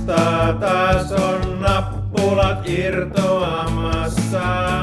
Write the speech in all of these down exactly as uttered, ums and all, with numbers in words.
vasta taas on nappulat irtoamassa.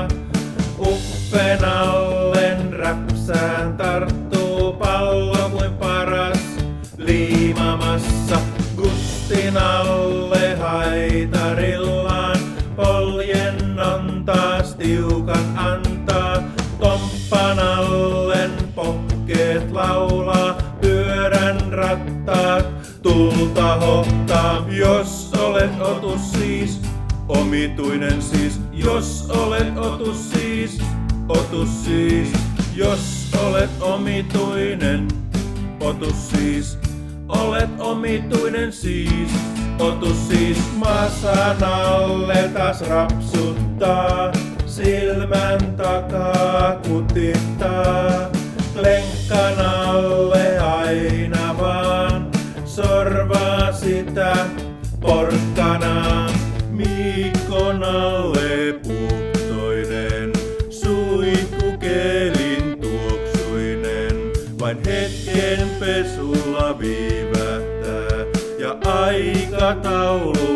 Uppen allen räpsään tarttuu pallo kuin paras liimamassa. Gustin alle haitarillaan poljen on taas tiukan antaa. Tomppan allen pohkeet laulaa, pyörän rattaat tulta hohtaa. Jos olet otus siis, omituinen siis. Jos olet otus siis, otus siis. Jos olet omituinen, otus siis. Olet omituinen siis, otus siis. Masan alle taas rapsuttaa, silmän takaa kutittaa. Lenkkan alle aina vaan sorvaa sitä porkkanaa. Miikon alle puhtoinen, suihkukelin tuoksuinen. Vain hetken pesulla viivähtää ja aikataulu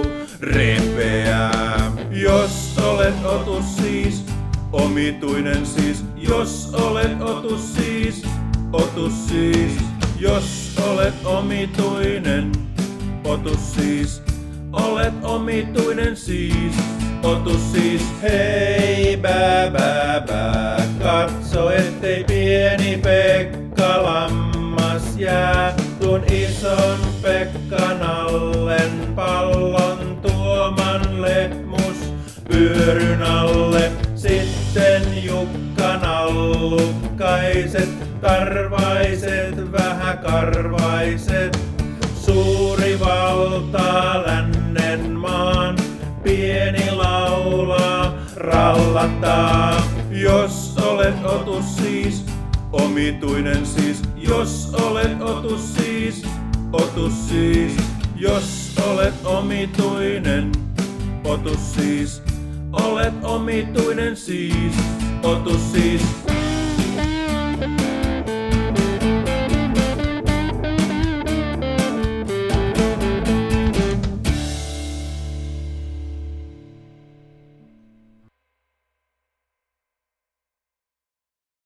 repeää. Jos olet otus siis, omituinen siis. Jos olet otus siis, otus siis. Jos olet omituinen, otus siis. Olet omituinen siis, otus siis. Hei bää bää bää, katso ettei pieni Pekka lammas jää. Tuon ison Pekkan allen pallon tuoman lehmus pyöryn alle. Sitten Jukkan allukkaiset, tarvaiset, vähäkarvaiset. Suuri valta lännen maan, pieni laulaa, rallattaa. Jos olet otus siis, omituinen siis. Jos olet otus siis, otus siis. Jos olet omituinen, otus siis. Olet omituinen siis, otus siis.